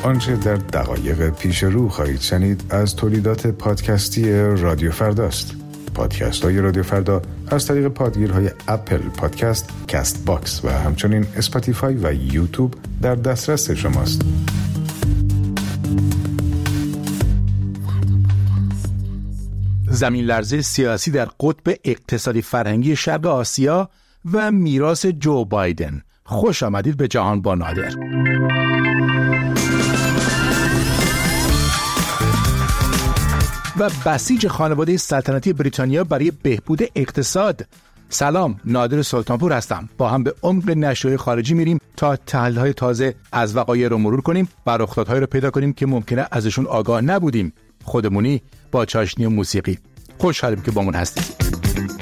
آنچه در دقایق پیش رو خواهید شنید از تولیدات پادکستی رادیو فرداست. پادکست های رادیو فردا از طریق پادگیرهای اپل پادکست، کست باکس و همچنین اسپاتیفای و یوتیوب در دسترس شماست. زمین لرزه سیاسی در قطب اقتصادی فرهنگی شرق آسیا و میراث جو بایدن. خوش آمدید به جهان با نادر. و بسیج خانواده سلطنتی بریتانیا برای بهبود اقتصاد. سلام، نادر سلطانپور هستم. با هم به عمق نشریه خارجی میریم تا تحلیل‌های تازه از وقایع رو مرور کنیم و رخدادهایی رو پیدا کنیم که ممکنه ازشون آگاه نبودیم. خودمونی با چاشنی و موسیقی. خوشحالیم که با من هستید.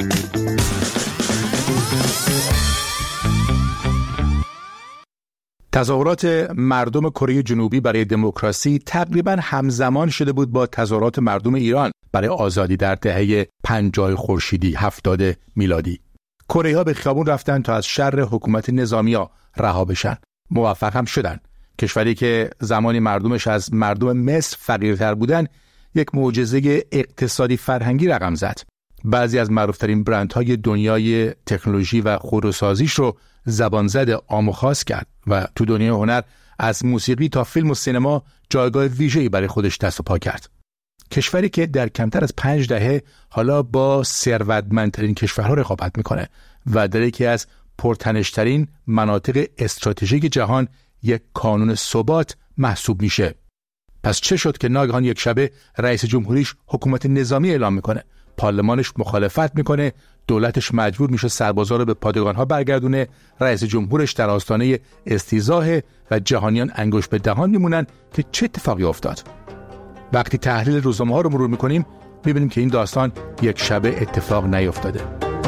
تظاهرات مردم کره جنوبی برای دموکراسی تقریباً همزمان شده بود با تظاهرات مردم ایران برای آزادی در دهه 50 خورشیدی 70 میلادی. کره‌ها به خیابون رفتن تا از شر حکومت نظامی‌ها رها بشن. موفق هم شدن. کشوری که زمانی مردمش از مردم مصر فقیرتر بودن، یک معجزه اقتصادی فرهنگی رقم زد. بعضی از معروفترین برندهای دنیای تکنولوژی و خودروسازیش رو زبان زده عام و خاص کرد و تو دنیای هنر از موسیقی تا فیلم و سینما جایگاه ویژه‌ای برای خودش دست و پا کرد. کشوری که در کمتر از 5 دهه حالا با ثروتمندترین کشورها رقابت میکنه و در یکی از پرتنش‌ترین مناطق استراتژیک جهان یک کانون ثبات محسوب میشه. پس چه شد که ناگهان یک شبه رئیس جمهوریش حکومت نظامی اعلام میکنه؟ پارلمانش مخالفت میکنه، دولتش مجبور میشه سربازا رو به پادگان‌ها برگردونه، رئیس جمهورش در آستانه استیضاح و جهانیان انگشت به دهان میمونن که چه اتفاقی افتاد. وقتی تحلیل روزنامه‌ها رو مرور میکنیم میبینیم که این داستان یک شبه اتفاق نیفتاده.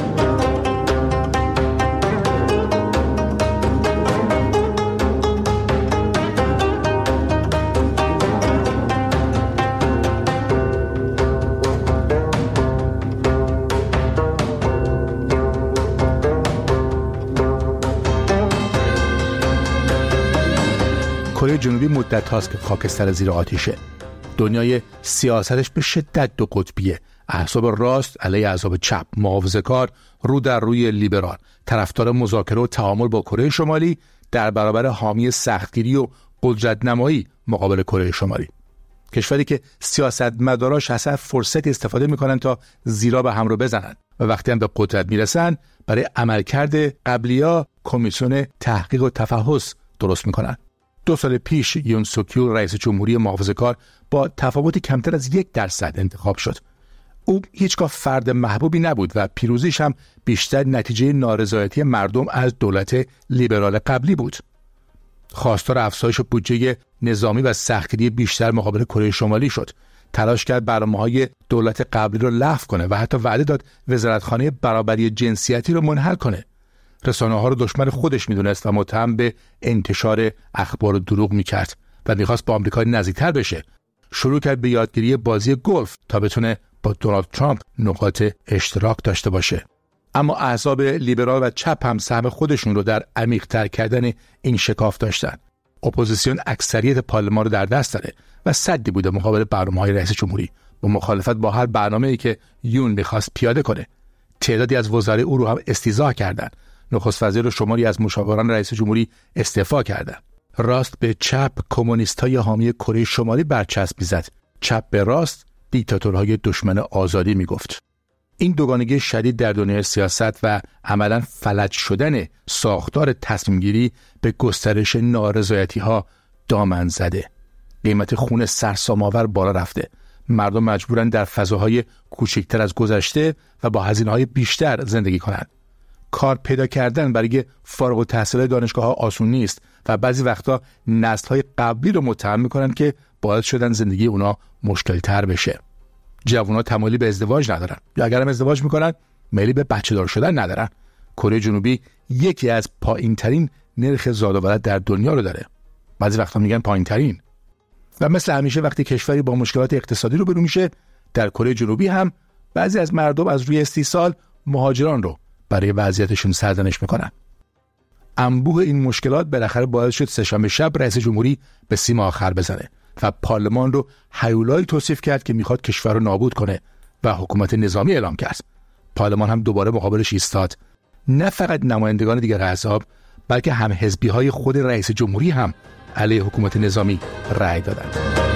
کره جنوبی مدت هاست که خاکستر زیر آتیشه. دنیای سیاستش به شدت دو قطبیه. احزاب راست علیه احزاب چپ، محافظه‌کار رو در روی لیبرال، طرفدار مذاکره و تعامل با کره شمالی در برابر حامی سختگیری و قدرت نمایی مقابل کره شمالی. کشوری که سیاستمداراش اصلا فرصتی استفاده میکنن تا زیرا به هم رو بزنن و وقتی هم به قدرت میرسن برای عملکرد قبلی‌ها کمیسیون تحقیق و تفحص درست میکنن. 2 سال پیش یون سوک یول رئیس جمهوری محافظه‌کار با تفاوت کمتر از 1% انتخاب شد. او هیچگاه فرد محبوبی نبود و پیروزیش هم بیشتر نتیجه نارضایتی مردم از دولت لیبرال قبلی بود. خواستار افزایش بودجه نظامی و سختگیری بیشتر مقابل کره شمالی شد. تلاش کرد برنامه‌های دولت قبلی رو لغو کنه و حتی وعده داد وزارتخانه برابری جنسیتی رو منحل کنه. رسانه‌ها رو دشمن خودش میدونست و متهم به انتشار اخبار و دروغ میکرد و میخواست با آمریکا نزدیکتر بشه. شروع کرد به یادگیری بازی گلف تا بتونه با دونالد ترامپ نقاط اشتراک داشته باشه. اما احزاب لیبرال و چپ هم سهم خودشون رو در عمیق‌تر کردن این شکاف داشتن. اپوزیسیون اکثریت پارلمان رو در دست داره و سدی بوده مقابل برنامه‌های رئیس جمهوری با مخالفت با هر برنامه‌ای که یون می‌خواست پیاده کنه. تعدادی از وزرای او رو هم استیضاح کردند. نخست وزیر و شماری از مشاوران رئیس جمهوری استعفا کردند. راست به چپ کمونیست‌های حامی کره شمالی برچسب می‌زد. چپ به راست دیکتاتورهای دشمن آزادی میگفت. این دوگانگی شدید در دنیای سیاست و عملاً فلج شدن ساختار تصمیم‌گیری به گسترش نارضایتی‌ها دامن زده. قیمت خون سرسام‌آور بالا رفته. مردم مجبورن در فضاهای کوچکتر از گذشته و با هزینه‌های بیشتر زندگی کنند. کار پیدا کردن برای فارغ التحصیلای دانشگاه‌ها آسون نیست و بعضی وقتا نسل‌های قبلی رو متهم می‌کنن که باعث شدن زندگی اونا مشکل‌تر بشه. جوان‌ها تمایلی به ازدواج ندارن یا اگر هم ازدواج می‌کنن میلی به بچه‌دار شدن ندارن. کره جنوبی یکی از پایین‌ترین نرخ زاد و ولد در دنیا رو داره. بعضی وقتا میگن پایین‌ترین. و مثل همیشه وقتی کشوری با مشکلات اقتصادی روبرو میشه، در کره جنوبی هم بعضی از مردم از روی استیصال مهاجران رو برای وضعیتشون سرزنش میکنن. انبوه این مشکلات بالاخره باعث شد سه‌شنبه شب رئیس جمهوری به سیم آخر بزنه و پارلمان رو هیولایی توصیف کرد که میخواد کشور رو نابود کنه و حکومت نظامی اعلام کرد. پارلمان هم دوباره مقابلش ایستاد. نه فقط نمایندگان دیگر احزاب بلکه هم حزبی‌های خود رئیس جمهوری هم علیه حکومت نظامی رأی دادند.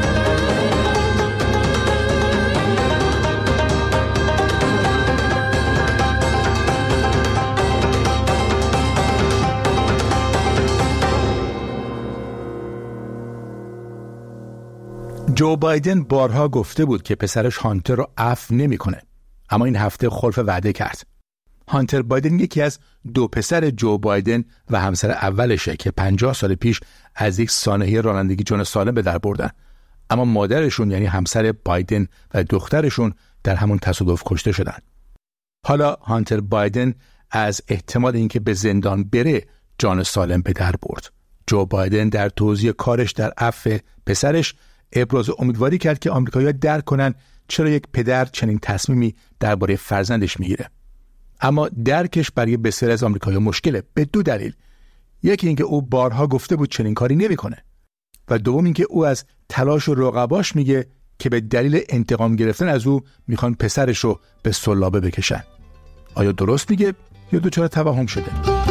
جو بایدن بارها گفته بود که پسرش هانتر رو عفو نمی‌کنه، اما این هفته خلف وعده کرد. هانتر بایدن یکی از 2 پسر جو بایدن و همسر اولشه که 50 سال پیش از یک سانحه رانندگی جان سالم به در بردن، اما مادرشون یعنی همسر بایدن و دخترشون در همون تصادف کشته شدن. حالا هانتر بایدن از احتمال اینکه به زندان بره جان سالم به در برد. جو بایدن در توضیح کارش در عفو پسرش ابراز امیدواری کرد که آمریکایی‌ها درک کنن چرا یک پدر چنین تصمیمی درباره فرزندش میگیره. اما درکش برای بسیاری از آمریکایی‌ها مشکله به 2 دلیل. یکی اینکه او بارها گفته بود چنین کاری نمی‌کنه و دوم اینکه او از تلاش و رقباش میگه که به دلیل انتقام گرفتن از او میخوان پسرش رو به سلابه بکشن. آیا درست میگه یا دچار توهم شده؟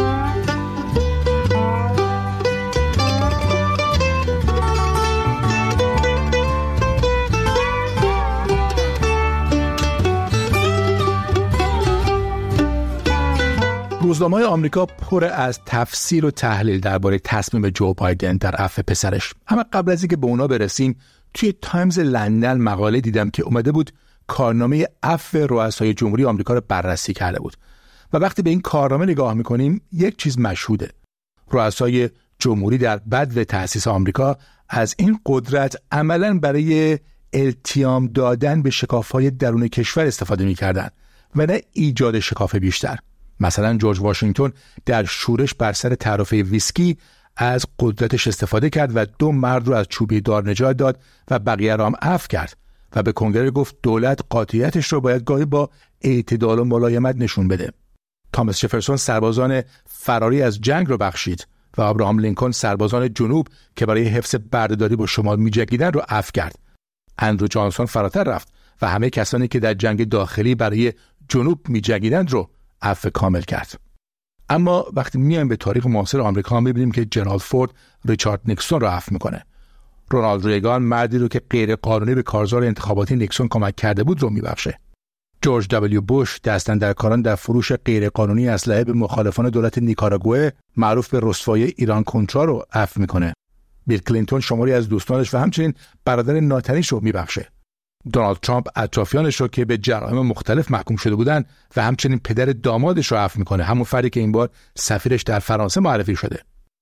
روزنامه‌های آمریکا پر از تفسیر و تحلیل درباره تصمیم جو بایدن در عفو پسرش. اما قبل از اینکه به اونا برسیم توی تایمز لندن مقاله دیدم که اومده بود کارنامه عفو رؤسای جمهوری آمریکا رو بررسی کرده بود و وقتی به این کارنامه نگاه می‌کنیم یک چیز مشهوده. رؤسای جمهوری در بدو تأسیس آمریکا از این قدرت عملاً برای التیام دادن به شکاف‌های درون کشور استفاده می‌کردن و نه ایجاد شکاف بیشتر. مثلا جورج واشنگتن در شورش بر سر تعرفه ویسکی از قدرتش استفاده کرد و 2 مرد رو از چوبه دار نجات داد و بقیه را هم عفو کرد و به کنگره گفت دولت قاطعیتش رو باید گاهی با اعتدال و ملایمت نشون بده. تامس جفرسون سربازان فراری از جنگ رو بخشید و ابراهام لینکلن سربازان جنوب که برای حفظ بردهداری با شمال می‌جنگیدن رو عفو کرد. اندرو جانسون فراتر رفت و همه کسانی که در جنگ داخلی برای جنوب می‌جنگیدند رو عفو کامل کرد. اما وقتی میایم به تاریخ معاصر آمریکا می‌بینیم که جنرال فورد ریچارد نیکسون رو عفو میکنه. رونالد ریگان مردی رو که غیر قانونی به کارزار انتخاباتی نیکسون کمک کرده بود رو میبخشه. جورج دبلیو بوش دستاندرکاران در فروش غیر قانونی اسلحه به مخالفان دولت نیکاراگوئه معروف به رسوایی ایران کنترا رو عفو میکنه. بیل کلینتون شماری از دوستانش و همچنین برادر ناتنیش رو میبخشه. دونالد ترامپ اطرافیانش رو که به جرایم مختلف محکوم شده بودن و همچنین پدر دامادش رو عفو میکنه، همون فردی که این بار سفیرش در فرانسه معرفی شده.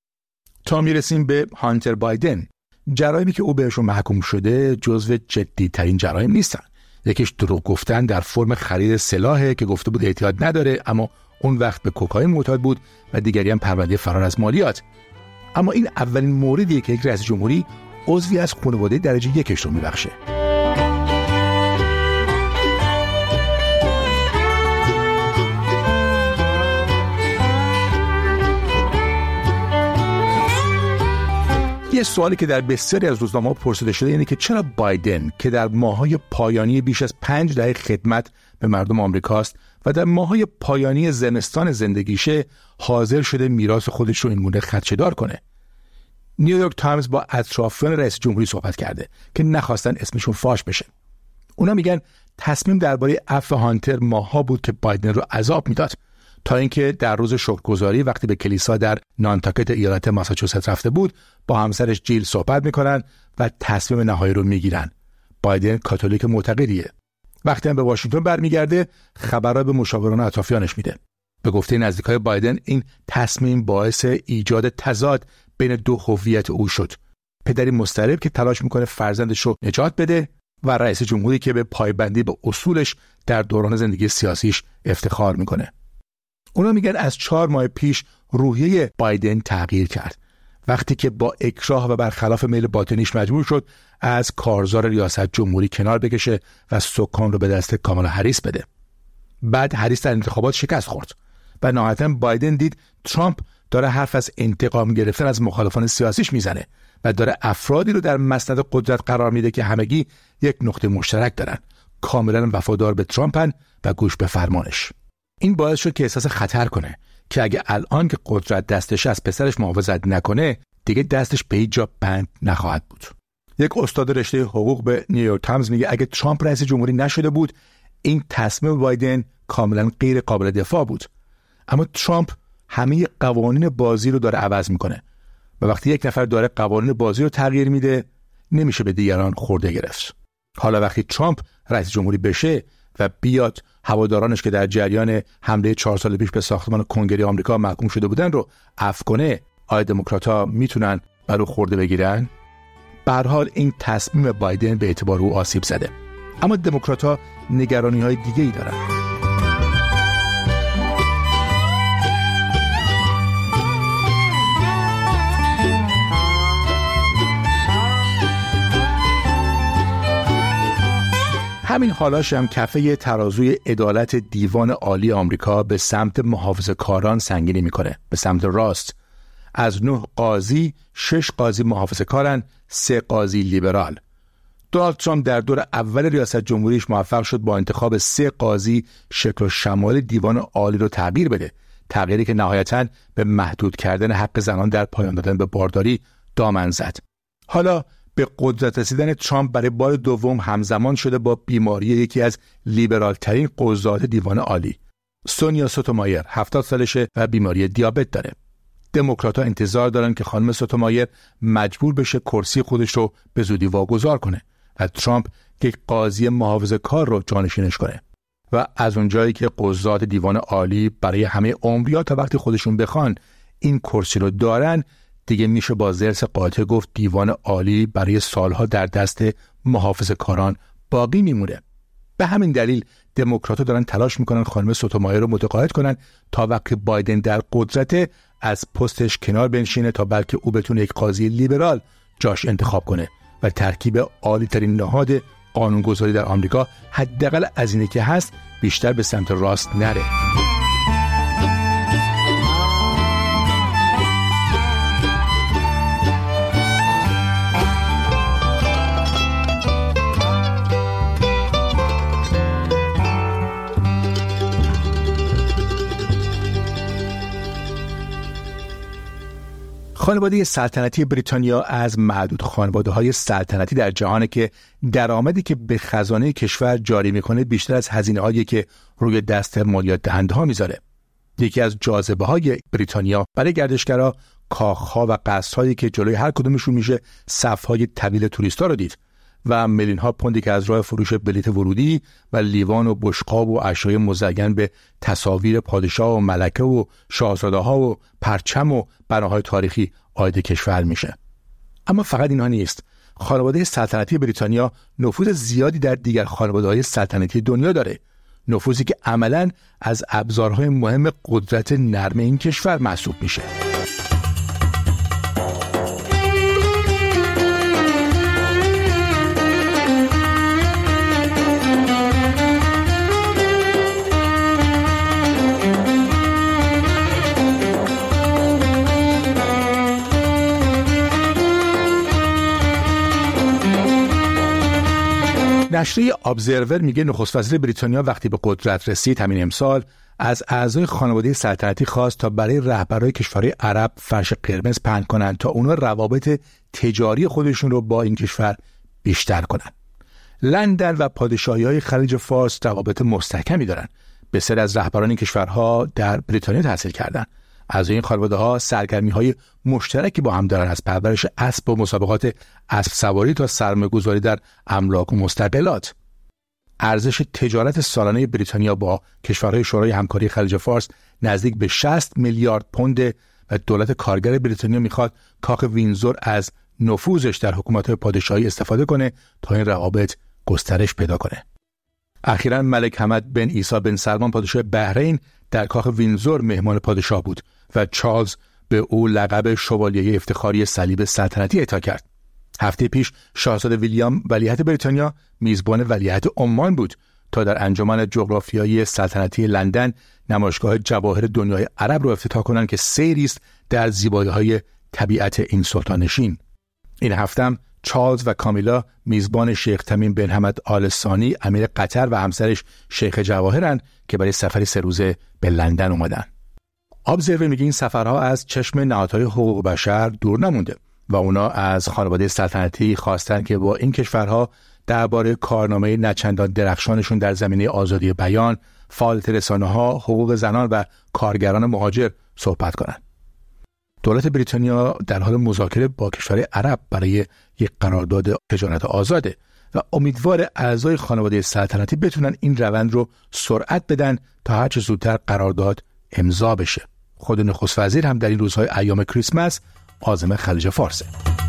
تا میرسیم به هانتر بایدن. جرایمی که او بهشون محکوم شده جزو جدی‌ترین جرایم نیستن. یکیش دروغ گفتن در فرم خرید سلاحه که گفته بود احتیاط نداره اما اون وقت به کوکائین معتاد بود و دیگری هم پرونده فرار از مالیات. اما این اولین موردیه که یک رئیس جمهوری عضوی از خانواده درجه 1 رو میبخشه. یه سوالی که در بسیاری از روزنامه‌ها پرسیده شده اینه که چرا بایدن که در ماه‌های پایانی بیش از 5 دهه خدمت به مردم آمریکاست و در ماه‌های پایانی زمستان زندگیشه حاضر شده میراث خودش رو اینگونه خدشه‌دار کنه. نیویورک تایمز با اطرافیان رئیس جمهوری صحبت کرده که نخواستن اسمشون فاش بشه. اونا میگن تصمیم درباره عفو هانتر ماه‌ها بود که بایدن رو عذاب میداد تا اینکه در روز شکرگزاری وقتی به کلیسا در نانتاکت ایالت ماساچوست رفته بود با همسرش جیل صحبت میکنن و تصمیم نهایی رو میگیرن. بایدن کاتولیک معتقدیه. وقتی هم به واشنگتن برمیگرده خبرها به مشاوران اطرافیانش میده. به گفته نزدیکای بایدن این تصمیم باعث ایجاد تضاد بین 2 هویت او شد. پدری مضطرب که تلاش میکنه فرزندش رو نجات بده و رئیس جمهوری که به پایبندی به اصولش در دوران زندگی سیاسیش افتخار میکنه. اونا میگن از 4 ماه پیش روحیه بایدن تغییر کرد وقتی که با اکراه و برخلاف میل باطنیش مجبور شد از کارزار ریاست جمهوری کنار بکشه و سکان رو به دست کامالا هریس بده. بعد هریس در انتخابات شکست خورد و نهایتاً بایدن دید ترامپ داره حرف از انتقام گرفتن از مخالفان سیاسیش میزنه و داره افرادی رو در مسند قدرت قرار میده که همگی یک نقطه مشترک دارن، کاملا وفادار به ترامپن و گوش به فرمانش. این باعث شد که احساس خطر کنه که اگه الان که قدرت دستش از پسرش محافظت نکنه دیگه دستش به هیچ جا بند نخواهد بود. یک استاد رشته حقوق به نیویورک تایمز میگه اگه ترامپ رئیس جمهوری نشده بود این تصمیم بایدن کاملا غیر قابل دفاع بود. اما ترامپ همه قوانین بازی رو داره عوض میکنه و وقتی یک نفر داره قوانین بازی رو تغییر میده نمیشه به دیگران خورده گرفت. حالا وقتی ترامپ رئیس جمهوری بشه و بیاد هوادارانش که در جریان حمله 4 سال پیش به ساختمان کنگره آمریکا محکوم شده بودن رو عفو کنه، آیا دموکرات‌ها میتونن برای خورده بگیرن؟ به هر حال این تصمیم بایدن به اعتبار او آسیب زده. اما دموکرات‌ها نگرانی‌های دیگه‌ای دارن. همین حالاش هم کفه ترازوی عدالت دیوان عالی آمریکا به سمت محافظه‌کاران سنگینی میکنه، به سمت راست. از 9 قاضی 6 قاضی محافظه‌کارن، 3 قاضی لیبرال. دونالد ترامپ در دور اول ریاست جمهوریش موفق شد با انتخاب 3 قاضی شکل و شمال دیوان عالی رو تغییر بده، تغییری که نهایتاً به محدود کردن حق زنان در پایان دادن به بارداری دامن زد. حالا به قدرت رسیدن ترامپ برای بار دوم همزمان شده با بیماری یکی از لیبرال ترین قضات دیوان عالی. سونیا سوتومایر 70 سالشه و بیماری دیابت داره. دموکرات‌ها انتظار دارن که خانم سوتومایر مجبور بشه کرسی خودش رو به زودی واگذار کنه و ترامپ یک قاضی محافظه‌کار رو جانشینش کنه. و از اونجایی که قضات دیوان عالی برای همه عمر تا وقتی خودشون بخوان این کرسی رو دارن، دیگه میشه با ضرس قاطع گفت دیوان عالی برای سالها در دست محافظه‌کاران باقی میمونه. به همین دلیل دموکرات‌ها دارن تلاش میکنن خانم سوتومایر رو متقاعد کنن تا وقتی بایدن در قدرت از پستش کنار بنشینه تا بلکه او بتونه یک قاضی لیبرال جاش انتخاب کنه و ترکیب عالی ترین نهاد قانونگذاری در آمریکا حداقل از اینه که هست بیشتر به سمت راست نره. خانواده سلطنتی بریتانیا از معدود خانواده‌های سلطنتی در جهانه که درآمدی که به خزانه کشور جاری میکنه بیشتر از هزینه‌هایی که روی دست مالیات دهنده‌ها میذاره. یکی از جاذبه‌های بریتانیا برای گردشگرها کاخ‌ها و قصرهایی که جلوی هر کدومشون میشه صف‌های طویل توریست‌ها رو دید و میلیون‌ها پوندی که از راه فروش بلیت ورودی و لیوان و بشقاب و اشیاء مزین به تصاویر پادشاه و ملکه و شاهزاده‌ها و پرچم و بناهای تاریخی عاید کشور میشه. اما فقط اینها نیست. خانواده سلطنتی بریتانیا نفوذ زیادی در دیگر خانواده‌های سلطنتی دنیا داره. نفوذی که عملاً از ابزارهای مهم قدرت نرم این کشور محسوب میشه. نشریه ابزرور میگه نخست وزیر بریتانیا وقتی به قدرت رسید همین امسال از اعضای خانواده سلطنتی خواست تا برای رهبرای کشورهای عرب فرش قرمز پهن کنند تا اونا روابط تجاری خودشون رو با این کشور بیشتر کنن. لندن و پادشاهی‌های خلیج فارس روابط مستحکمی دارن. بسیاری از رهبران این کشورها در بریتانیا تحصیل کردند. از این خانواده‌ها سرگرمی‌های مشترکی با هم دارن، از پرورش اسب و مسابقات اسب سواری تا سرمایه‌گذاری در املاک و مستقلات. ارزش تجارت سالانه بریتانیا با کشورهای شورای همکاری خلیج فارس نزدیک به 60 میلیارد پوند و دولت کارگر بریتانیا میخواد کاخ وینزور از نفوذش در حکومت‌های پادشاهی استفاده کنه تا این روابط گسترش پیدا کنه. اخیراً ملک حمد بن عیسی بن سلمان پادشاه بحرین در کاخ وینزور مهمان پادشاه بود و چارلز به او لقب شوالیه افتخاری صلیب سلطنتی اعطا کرد. هفته پیش شاهزاده ویلیام ولیعهد بریتانیا میزبان ولیعهد عمان بود. تا در انجمن جغرافیایی سلطنتی لندن نمایشگاه جواهر دنیای عرب رو افتتاح کنند که سیری است در زیبایی‌های طبیعت این سلطانشین. این هفتم چارلز و کامیلا میزبان شیخ تمیم بن حمد آل ثانی امیر قطر و همسرش شیخ جواهرند که برای سفری 3 روزه به لندن اومدن. ابزرور میگه این سفرها از چشم نهادهای حقوق بشر دور نمونده و اونا از خانواده سلطنتی خواستن که با این کشورها درباره کارنامه نچندان درخشانشون در زمینه آزادی بیان، فعالیت رسانه‌ها، حقوق زنان و کارگران مهاجر صحبت کنند. دولت بریتانیا در حال مذاکره با کشور عرب برای یک قرارداد تجارت آزاده و امیدوار اعضای خانواده سلطنتی بتونن این روند رو سرعت بدن تا هر چه زودتر قرارداد امضا بشه. خود نخست وزیر هم در این روزهای ایام کریسمس عازم خلیج فارسه.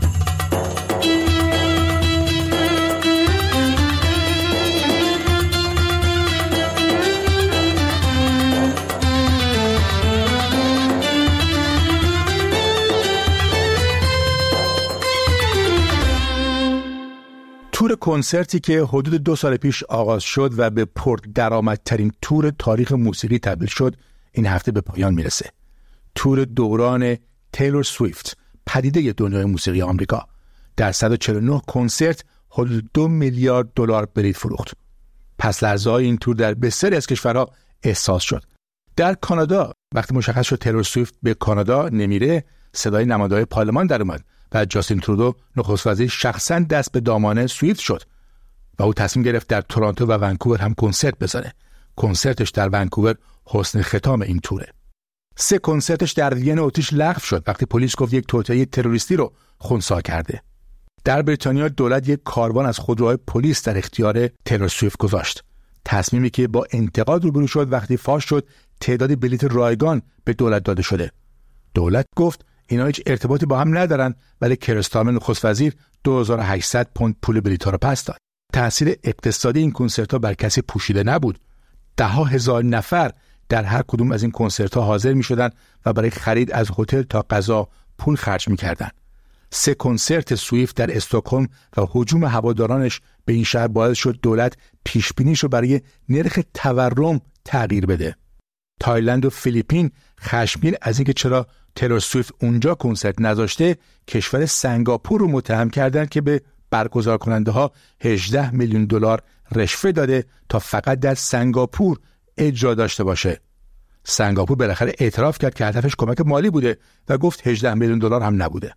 تور کنسرتی که حدود 2 سال پیش آغاز شد و به پردرآمدترین تور تاریخ موسیقی تبدیل شد این هفته به پایان میرسه. تور دوران تیلور سویفت، پدیده دنیای موسیقی آمریکا. در 149 کنسرت حدود 2 میلیارد دلار بلیط فروخت. پس لرزه‌های این تور در بسیاری از کشورها احساس شد. در کانادا وقتی مشخص شد تیلور سویفت به کانادا نمیره، صدای نماینده‌های پارلمان در اومد و جاستین ترودو نخست وزیر شخصا دست به دامان سویفت شد و او تصمیم گرفت در تورنتو و ونکوور هم کنسرت بزنه. کنسرتش در ونکوور حسن ختام این توره. 3 کنسرتش در وین اتریش لغو شد وقتی پلیس گفت یک توطئه تروریستی رو خنثی کرده. در بریتانیا دولت یک کاروان از خودروهای پلیس در اختیار تیلور سویفت گذاشت. تصمیمی که با انتقاد روبرو شد وقتی فاش شد تعداد بلیط رایگان به دولت داده شده. دولت گفت اینا هیچ ارتباطی با هم ندارن، ولی کیر استارمر نخست وزیر 2800 پوند پول بلیط‌ها رو پس داد. تأثیر اقتصادی این کنسرت‌ها بر کسی پوشیده نبود. 10,000 نفر در هر کدوم از این کنسرت‌ها حاضر می‌شدند و برای خرید از هتل تا غذا پول خرج می‌کردند. 3 کنسرت سویفت در استکهلم و هجوم هوادارانش به این شهر باعث شد دولت پیش‌بینیش رو برای نرخ تورم تغییر بده. تایلند و فیلیپین خشمگین از اینکه چرا تیلور سویفت اونجا کنسرت نذاشته، کشور سنگاپور رو متهم کردند که به برگزار کننده ها 18 میلیون دلار رشوه داده تا فقط در سنگاپور اجرا داشته باشه. سنگاپور بالاخره اعتراف کرد که هدفش کمک مالی بوده و گفت 18 میلیون دلار هم نبوده.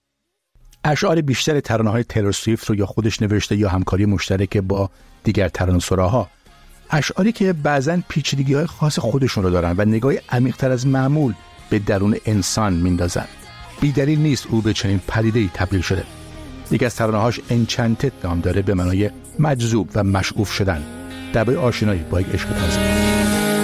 اشعار بیشتر ترانه‌های تیلور سویفت رو یا خودش نوشته یا همکاری مشترک با دیگر ترانه‌سراها. اشعاری که بعضاً پیچیدگی‌های خاص خودشون رو دارن و نگاهی عمیق‌تر از معمول به درون انسان میندازن. بی‌دلیل نیست او به چنین پدیده‌ای تبدیل شده. یکی از ترانه‌هاش انچنتد نام داره، به معنای مجذوب و مشعوف شدن، درباره آشنایی با یک عشق تازه.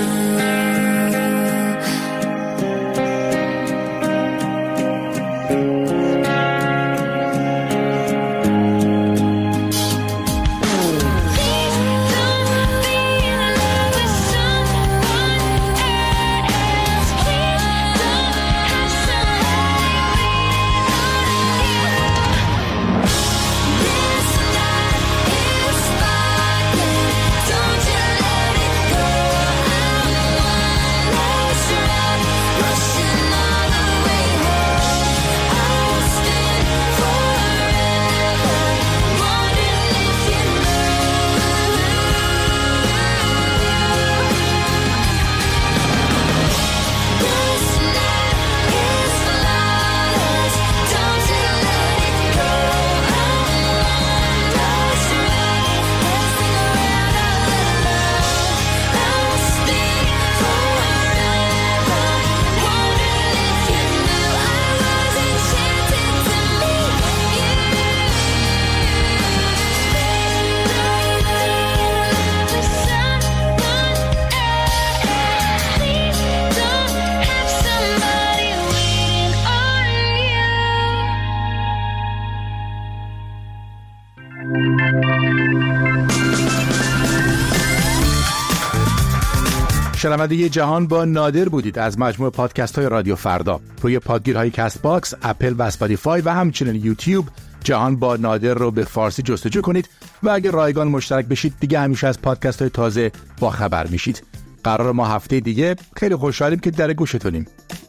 شنونده جهان با نادر بودید از مجموعه پادکست های رادیو فردا. روی پادگیرهای کست باکس، اپل و اسپاتیفای و همچنین یوتیوب جهان با نادر رو به فارسی جستجو کنید و اگر رایگان مشترک بشید دیگه همیشه از پادکست های تازه با خبر میشید. قرار ما هفته دیگه خیلی خوشحالیم که در گوشتونیم.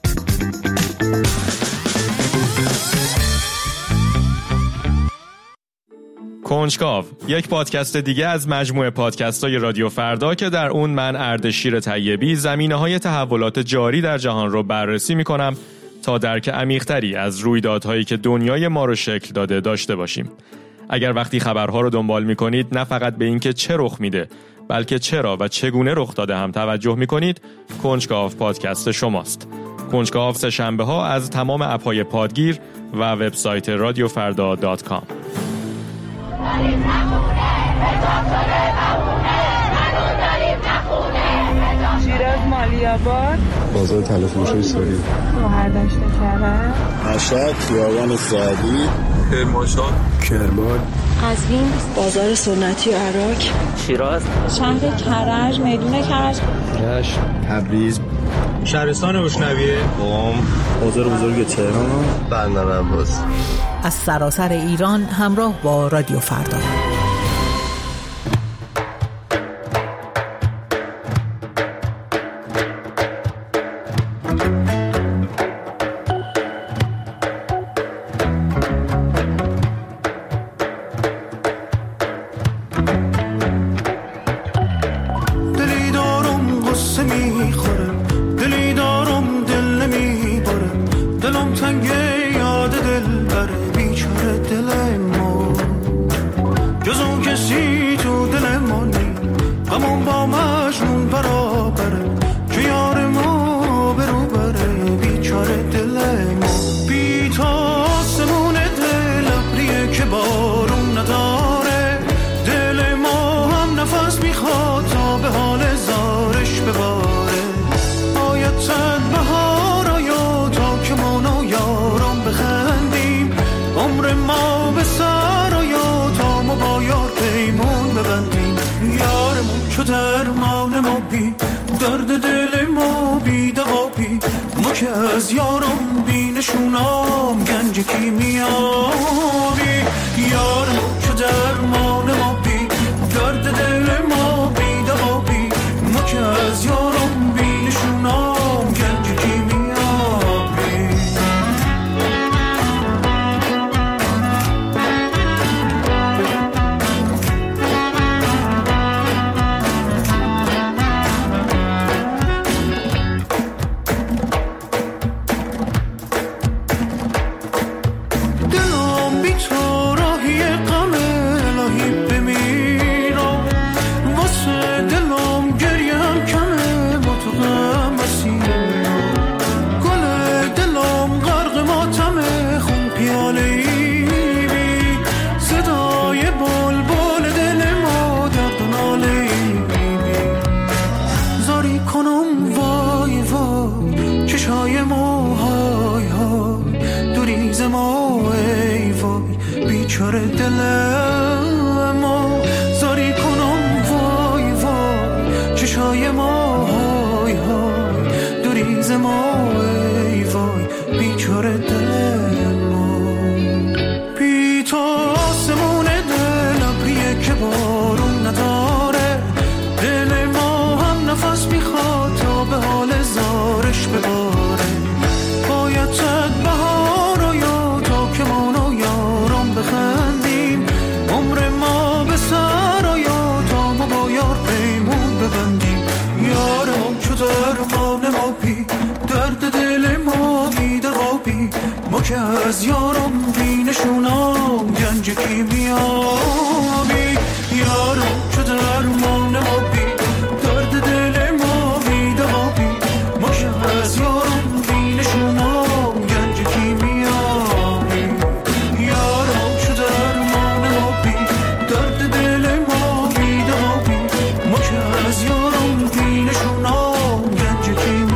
کنجکاو، یک پادکست دیگه از مجموعه پادکست‌های رادیو فردا که در اون من اردشیر طیبی زمینه‌های تحولات جاری در جهان رو بررسی می‌کنم تا درک عمیق‌تری از رویدادهایی که دنیای ما رو شکل داده داشته باشیم. اگر وقتی خبرها رو دنبال می‌کنید نه فقط به اینکه چه رخ میده، بلکه چرا و چگونه رخ داده هم توجه می‌کنید، کنجکاو پادکست شماست. کنجکاو سه شنبه‌ها از تمام اپ‌های پادگیر و وبسایت radiofarda.com. شیراز مالی‌آباد، بازار تلفروشی ساری، شهردشت کرج، مشهد خیابان سعدی، کرمانشاه، کرمان، قزوین، بازار سنتی عراق، شیراز، شهر کرج، میدون کرج، رشت، تبریز، شهرستان اشنویه، قم، بازار بزرگ تهران، بندر عباس. از سراسر ایران همراه با رادیو فردا. از یارم بینشونم گنج کیمیابی، یارم چو درمان ما بی درد دل ما بی دوابی، ما که از یارم بینشونم گنج کیمیابی. که از یارم بینشونم گنج کیمیابی، یارم چو درمان ما بی درد دل ما بی دوابی، ما که از یارم بینشونم گنج کیمیابی، یارم چو درمان ما بی درد دل ما بی دوابی، ما که از یارم بینشونم گنج کیمیابی.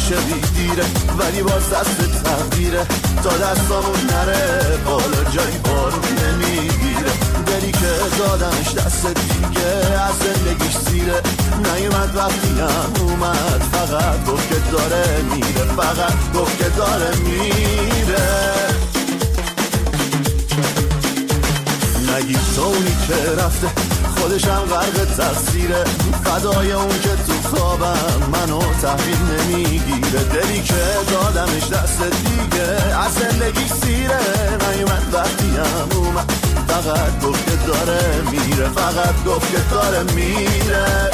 عاشقی دیره ولی باز دست تقدیره تا دستامون نره بالا جایی بارون نمیگیره دلی که دادمش دست دیگه از زندگیش سیره نیومد وقتی هم اومد فقط گفت که داره میره فقط گفت که داره میره نگی تو اونی که رفته خودشم غرق تقصیره فدای اون که تو خوابم منو تحویل نمیگیره دلی که دادمش دست دیگه از زندگی سیره نیومد وقتی هم اومد فقط گفت که داره میره فقط گفت که داره میره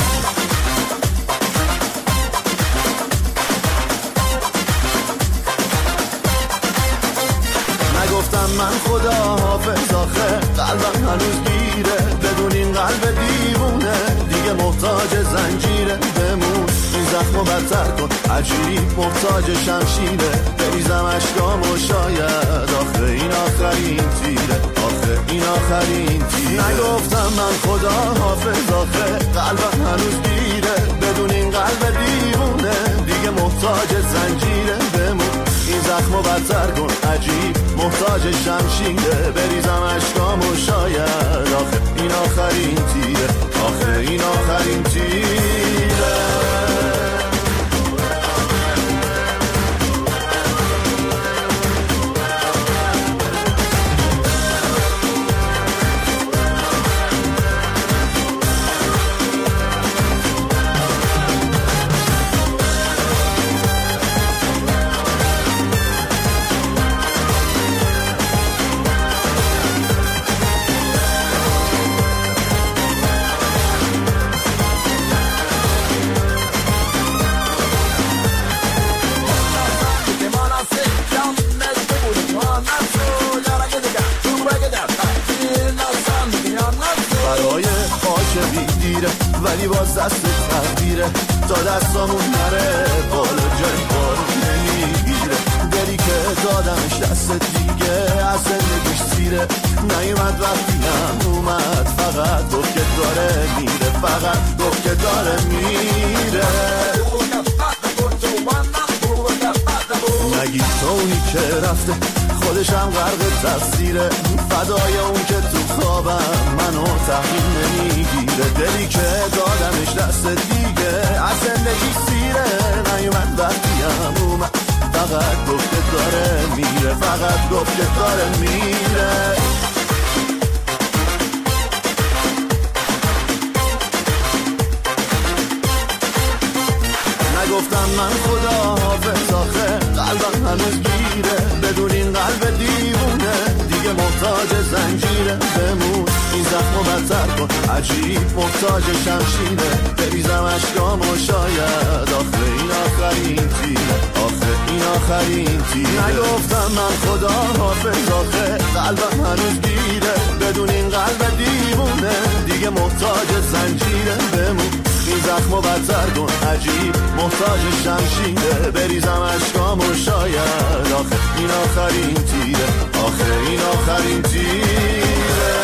نگفتم من خدا حافظ آخه قلبم هنوز گیره بدون این قلب دیوونه دیگه محتاج زنجیره بمون این زخمو بدتر کن عجیب محتاج شمشیره بریزم اشکامو شاید آخه این آخرین تیره آخه این آخرین تیره نگفتم من خدا حافظ آخه قلبم هنوز گیره بدون این قلب دیوونه دیگه محتاج زنجیره بمون این زخمو بدتر کن عجیب محتاج شمشیره بریزم اشکامو شاید آخه این آخرین تیره آخه این آخرین تیره ولی باز دست تقدیره تا دستامون نره بالا جایی بارون نمیگیره دلی که دادمش دست دیگه از زندگیش سیره نیومد وقتی هم اومد فقط گفت که داره میره فقط گفت که داره میره نگی تو اونی که رفته خودشم غرق تقصیره فدای اون که تو خوابم منو تحویل نمیگیره دلی که دادمش دست دیگه از زندگی سیره نیومد وقتی هم اومد فقط گفت که داره میره فقط گفت که داره میره نگفتم من خدا حافظ آخه قلبم هنوز گیره بدون این قلب دیوونه دیگه محتاج زنجیره بمون این زخمو بدتر کن عجیب محتاج شمشیره بریزم اشکامو شاید آخه این آخرین تیره آخه این آخرین تیره نگفتم من خدا حافظ آخه قلبم هنوز گیره بدون این قلب دیوونه دیگه محتاج زنجیره بمون این زخمو بدتر کن عجیب محتاج شمشیره بریزم اشکامو شاید آخه این آخرین تیره آخه این آخرین تیره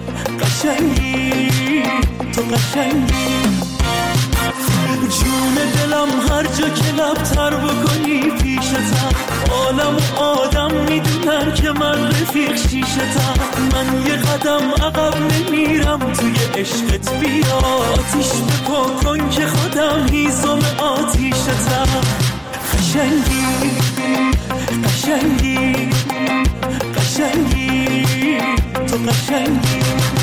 قشنگی تو قشنگی جون هر جا که لبتر بکنی پیشتم، عالم و آدم میدونن که من رفیق شیشتم. من یه قدم عقب نمیرم توی عشقت، بیا آتیش بپا کن که خودم هیزم آتیشتم. قشنگی قشنگی قشنگی تو قشنگی.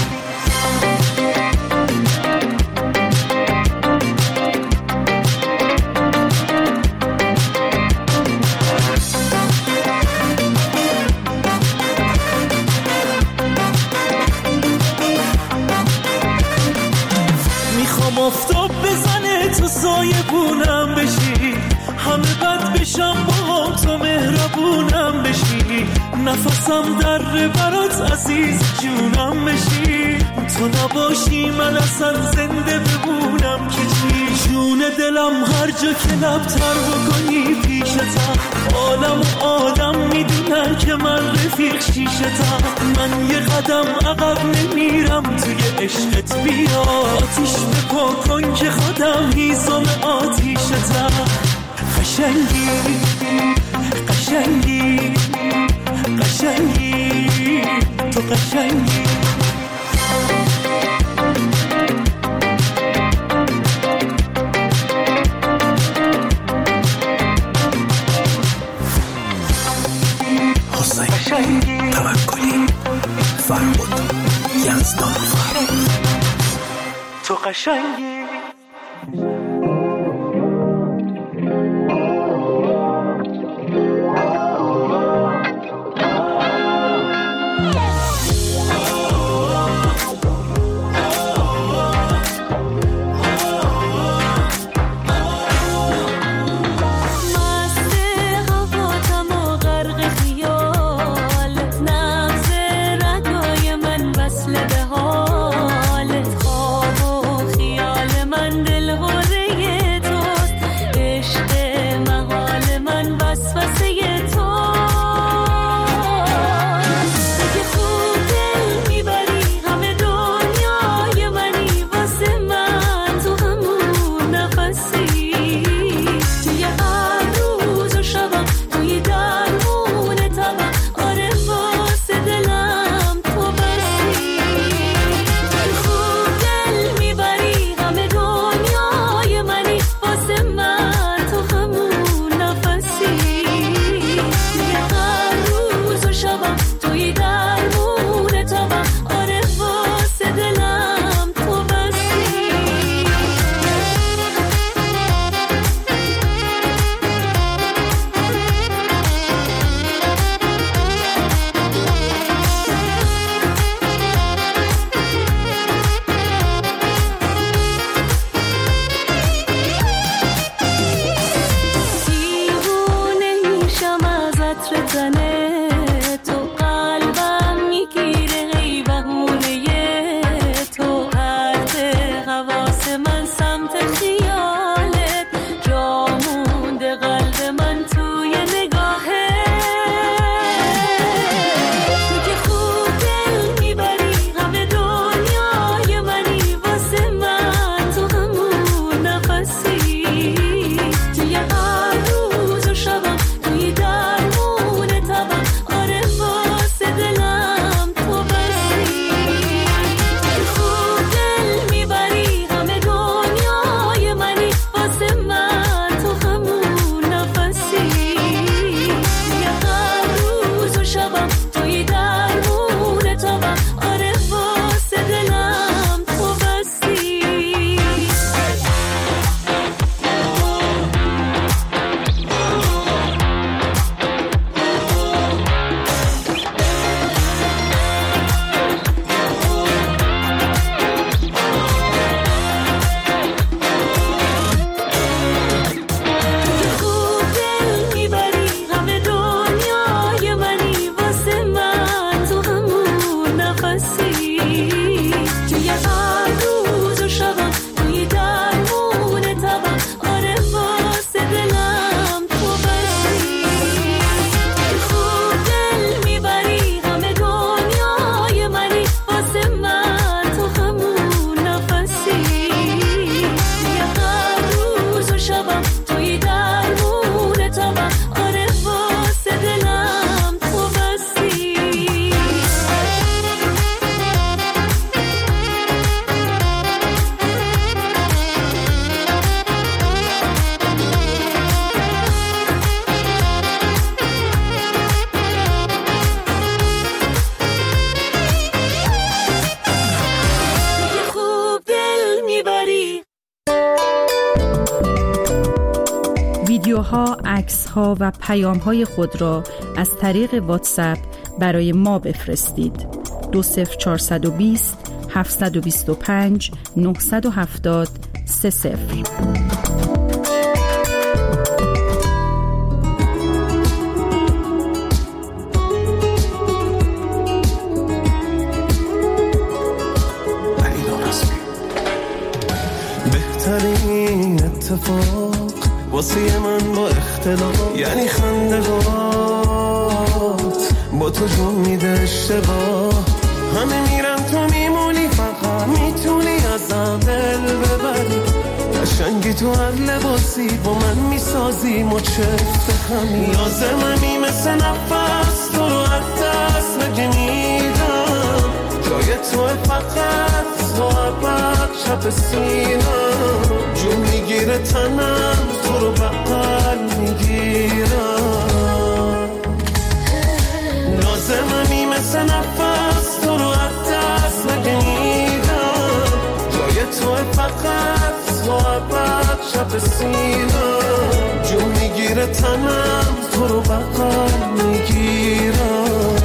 میخوام آفتاب بزنه تو سایه بونم بشی، همه بد بشم با تو مهربونم بشی. نفسم در برات عزیز جونم بشی، تو نباشی من اصلا زنده بمونم که چی. جون دلم هر جا که لبتر بکنی پیشتم، عالم و آدم میدونن که من رفیق شیشتم. من یه قدم عقب نمیرم توی عشقت، بیا آتیش بپا کن که خودم هیزم آتیشتم. قشنگی قشنگی قشنگی تو قشنگی. حسین توکلی فرمود یزدان تو قشنگی. به حالت خواب و خیال عکس‌ها و پیام‌های خود را از طریق واتساپ برای ما بفرستید. 20420 725 970 30. بهترین اتفاق واسه من با اختلاف یعنی خنده‌هات با تو جون میده اشتباه. همه میرن تو میمونی، فقط میتونی ازم دل ببری. قشنگی تو هر لباسی با من میسازی مچفت خمی. لازممی مثل نفس تو رو از دست بگیمیدم. جای توه فقط صحبت شب سینم. جون میگیره تنم تو رو بغل میگیرم. لازممی مثل نفس تو رو از دست نگیدم. جای توه فقط صحبت شب سینم. جون میگیره تنم تو رو بغل میگیرم.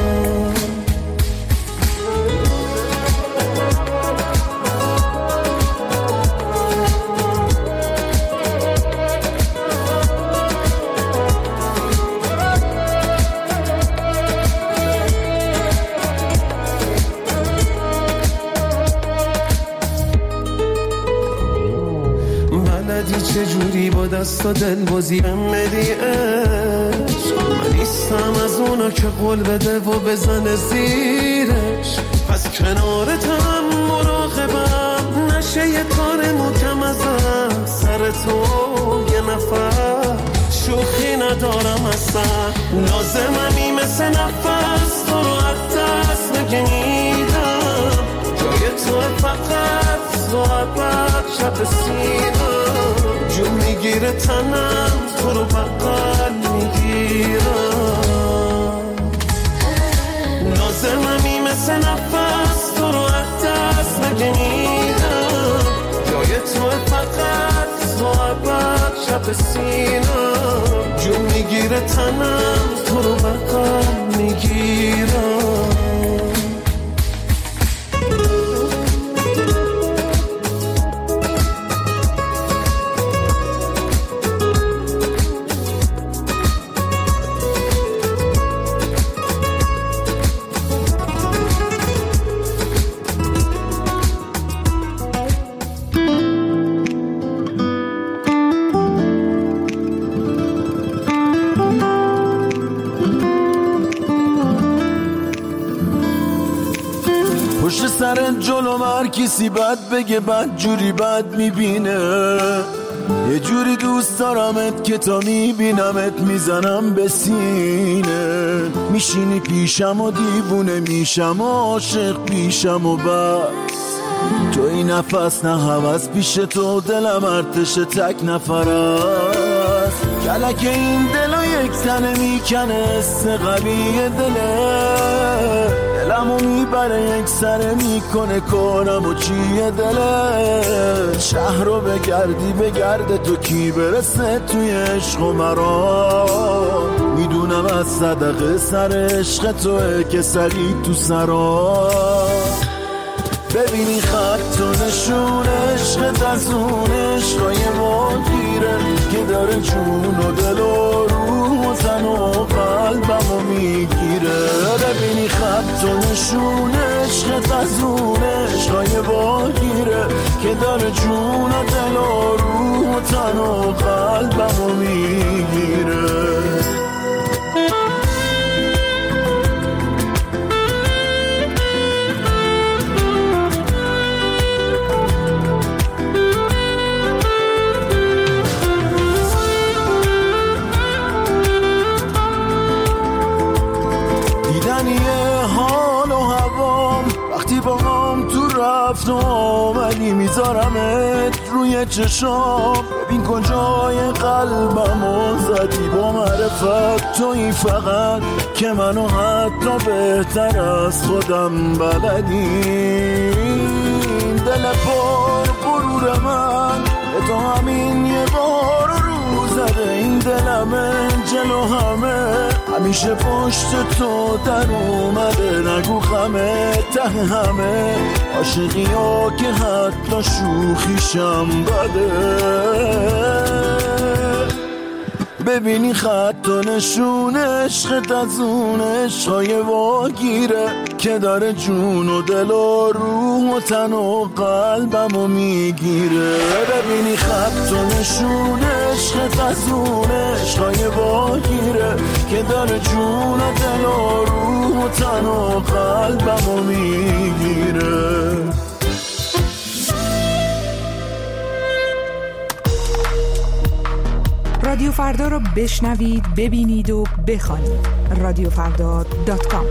چجوری با دست و دل بازی بمدی عشق. من نیستم از اونا که قول بده و بزنه زیرش. پس کنارتم مراقبم نشه یه کار محکم ازم. سر تو یه نفر شوخی ندارم اصلا. لازممی مثل نفس تو رو از دست نگیدم. جای تو فقط صحبت شب سینم. جون میگیره تنم تو رو بغل میگیرم. لازممی مثل نفس تو رو از دست نگیدم. جای تو فقط صحبت شب سینم. جون میگیره تنم تو رو بغل میگیرم. پشت سر جلو هر کسی بد بگه بد جوری بد میبینه. یه جوری دوست دارمت که تا میبینمت میزنم به سینه. میشینی پیشم و دیوونه میشم و عاشق پیشم و بس. تو این نفس نه هوس پیش تو دلم ارتش تک نفر است. کلک این دلو یک تنه میکنه استقبیه دله. دلمو میبره یک سره میکنه کارم و چیه دله. شهر رو بگردی بگرده تو کی برسه توی عشق و مرا. میدونم از صدقه سر عشق توه که سری تو سرا. ببینی خط و نشون عشقت از اون عشقای ما گیره که داره جون و دل و روح و تن و قلبمو میگیره. ببینی خط و نشون عشقت از اون عشقای ما گیره که داره جون و دل و روح و تن و قلبمو میگیره. حال و هوام وقتی با هم تو رفت و آمدی میذارمت روی چشام. ببین کجای قلبمو زدی با معرفت تویی فقط که منو حتی بهتر از خودم بلدی. دل پر غرور من به تو همین یه بار روز اومده این دلمه جلو همه همیشه پشت تو در اومده نگو غمه ته همه عاشقی ها که حتی شوخیشم بده ببینی خط و نشون عشقت از اون عشقای واگیره که داره جون و دل و روح و تن و قلبمو میگیره ببینی خط و نشون عشقت از اون عشقای واگیره که داره جون و دل و روح و تن و قلبمو میگیره رادیو فردا رو بشنوید، ببینید و بخوانید. radiofrda.com.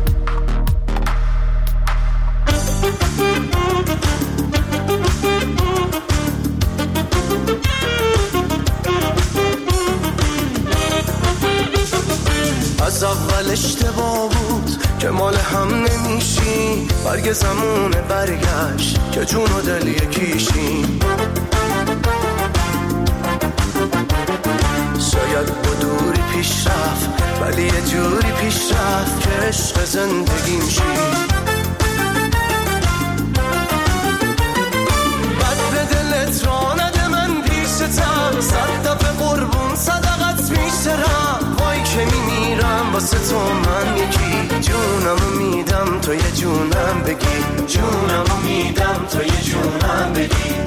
از اول اشتباه بود که مال هم نمیشیم برگ زمونه برگشت که جون و دل یکیشیم شاید با دوری پیش رفت ولی یه جوری پیش رفت که عشق زندگیم شید بد به دلت را نده من پیشتم 100 دفعه قربون صدقت میشترم وای که میمیرم واسه تو من یکی جونمو میدم تو یه جونم بگی جونمو میدم تو یه جونم بگی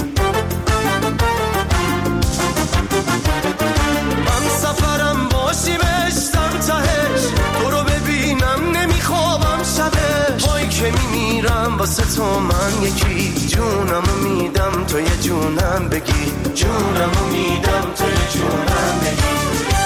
سفرم باشی بشتم تهش تو رو ببینم نمیخوابم شبش وای که میمیرم واسه تو من یکی جونمو میدم تو یه جونم بگی جونمو میدم تو یه جونم بگی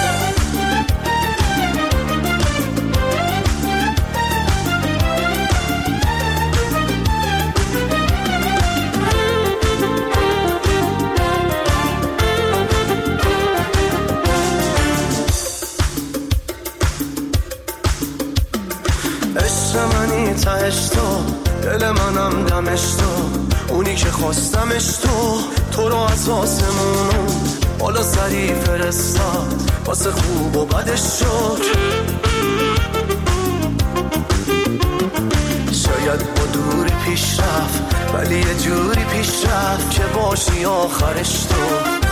تهش تو دل منم دمش تو اونی که خواستمش تو رو از آسمونو بالا سری فرستاد واسه خوب و بدش شد شاید با دوری پیش رفت ولی یه جوری پیش رفت که باشی آخرش تو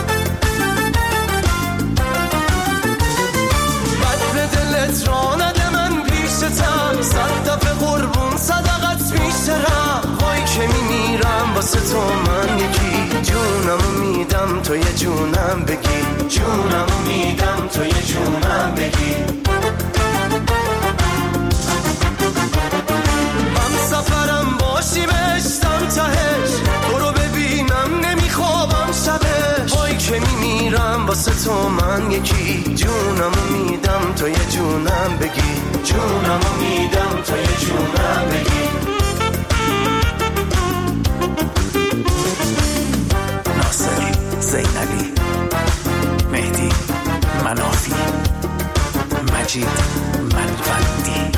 بد به دلت را نده من پیشتم 100 دفعه قربون صدقت میشترم وای که میمیرم واسه تو من یکی جونمو میدم تو یه جونم بگی جونمو میدم تو یه جونم بگی من سفرم باشی بشتم تهش تو رو ببینم نمیخوابم شبش وای که میمیرم واسه تو من یکی جونمو میدم تو یه جونم بگی جونمو میدم تو یه جونم بگی ناصری زینبی مهدی منافی مجید منوندی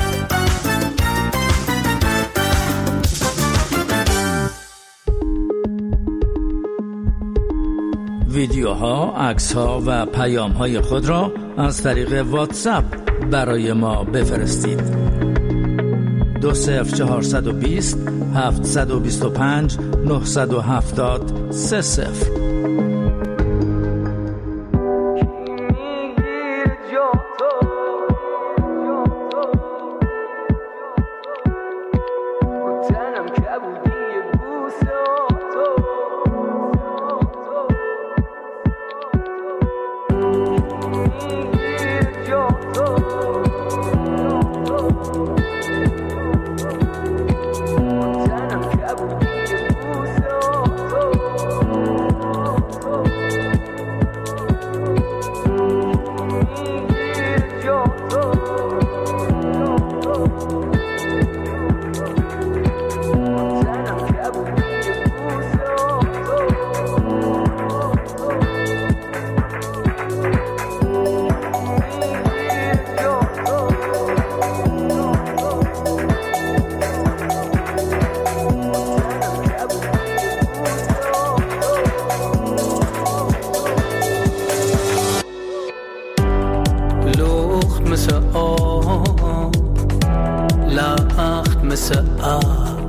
ویدیوها، عکس‌ها و پیام‌های خود را از طریق واتساپ برای ما بفرستید. 20420 725 970 30. مثل ابر،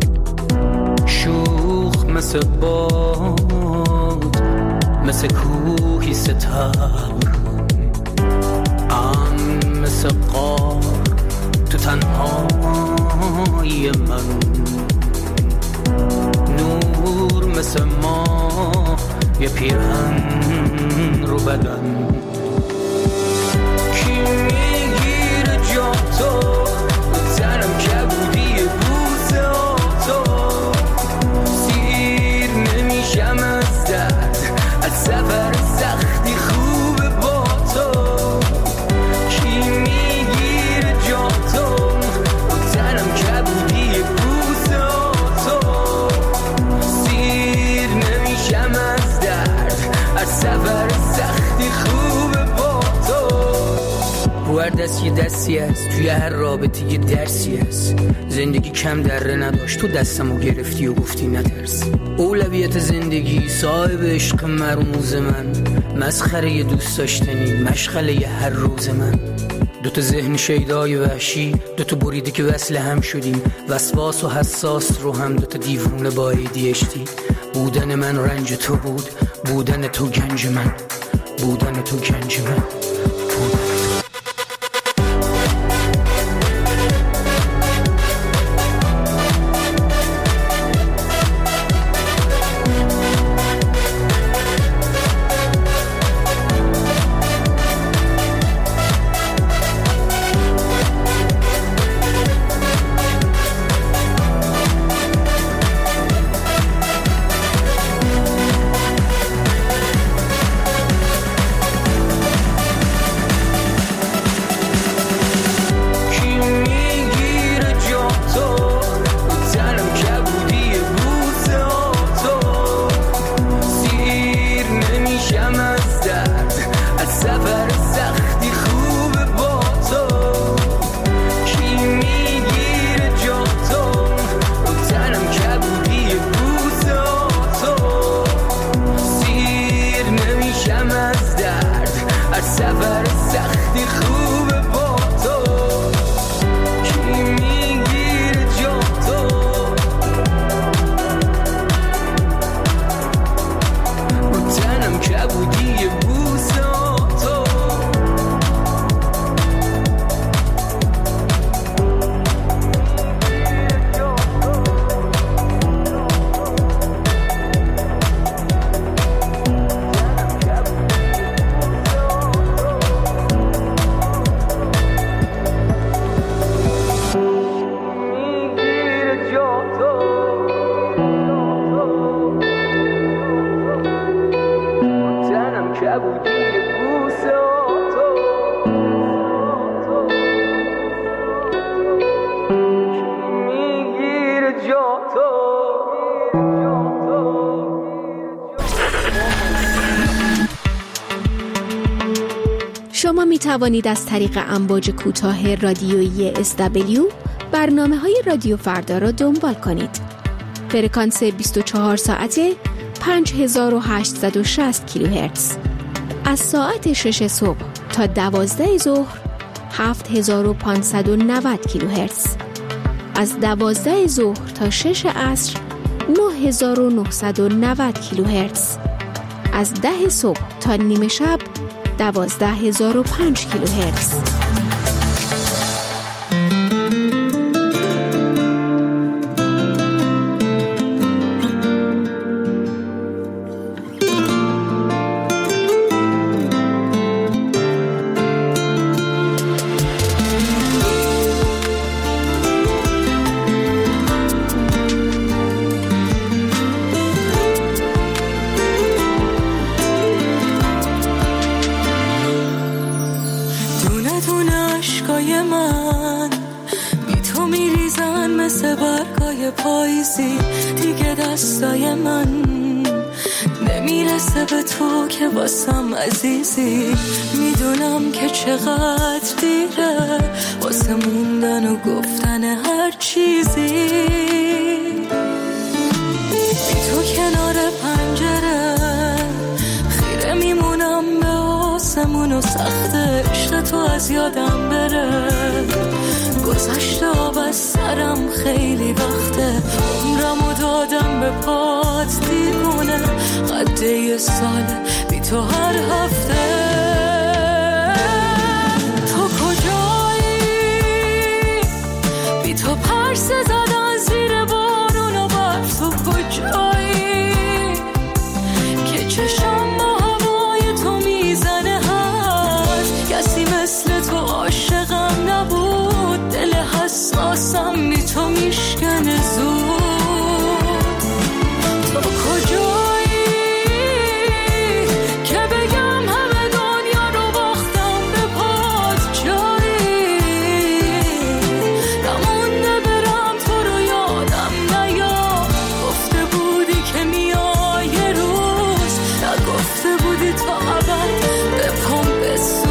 شوخ مثل باد، مثل کوهی ستبر، مثل قار تو تنهایی من، نور مثل ماه یه پیرهن رو بدن. کی میگیره جا تو تنم کبودی بوز تو، سیر نمیشم از درد، از سفر سختی خوبه با تو. کی میگیره جا تو تنم کبودی بوز تو، سیر نمیشم از درد، از سفر سختی خوبه با تو. رو هر دست یه دستی هست، توی هر رابطه یه درسی هست. زندگی کم دره نداشت، تو دستمو گرفتی و گفتی نترس. اولویت زندگی صاحب عشق مرموز من، مسخره یه دوست داشتنی، مشغله یه هر روز من. دوتا ذهن شیدای وحشی، دوتا بریده که وصل هم شدیم، وسواس و حساس رو هم دوتا دیوونه با ADHD. بودن من رنج تو بود، بودن تو گنج من، بودن تو گنج من. شما می توانید از طریق امواج کوتاه رادیویی SW برنامه‌های رادیو فردا را دنبال کنید. فرکانس 24 ساعته 5860 کیلوهرتز. از ساعت 6 صبح تا 12 ظهر 7590 کیلوهرتز. از 12 ظهر تا 6 عصر 9990 کیلوهرتز. از 10 صبح تا نیمه شب 12005 کیلوهرتز. پاییزی دیگه دستای من نمیرسه به تو که واسم عزیزی. میدونم که چقدر دیره واسه موندن و گفتن هر چیزی. بی تو کنار پنجره خیره میمونم به آسمون و سخت عشق تو از یادم بره. گذشته آب از نرم خیلی وقته عمرمو دادم به پات دیوونه قد یه ساله بی تو هر هفته تو کجایی بی تو پرسه زدن زیر بارون و برف تو کجایی که چشم با هوای تو میزنه هست کسی مثل تو عاشقم نبود دل حساسم بی تو میشکنه زود تو کجایی که بگم همه دنیا رو باختم به پات جایی نمونده برم تو رو یادم نیاد گفته بودی که میای یه روز نگفته بودی تا ابد به پام بسوز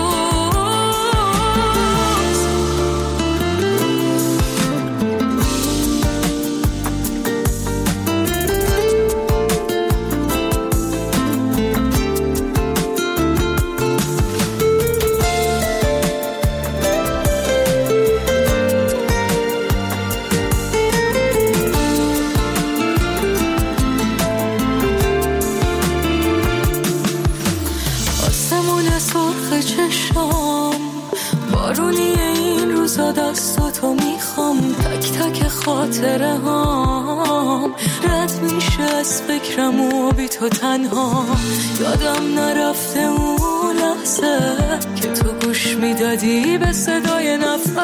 آسمون سرخ چشام بارونی این روزا دستاتو میخوام تک تک خاطره هام رد میشه از فکرم و بی تو تنها یادم نرفته اون لحظه که تو گوش میدادی به صدای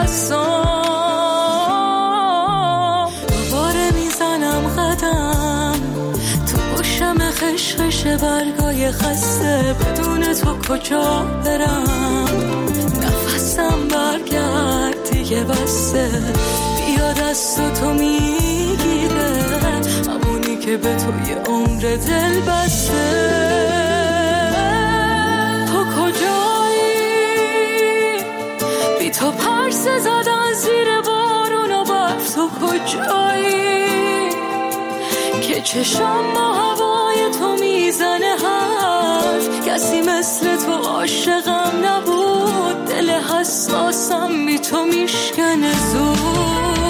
نفسام دوباره میزنم قدم تو گوشم خشخش برگای خسته بدون تو کجا برم نفسم برگرد دیگه بسته بیا دست تو میگیره همونی که به تو یه عمر دل بسته تو کجایی بی تو پرسه زدن زیر بارون و برف تو کجایی که چشم با هوای تو میزنه حرف کسی مثل تو عاشقم نبود دل حساسم بی تو میشکنه زود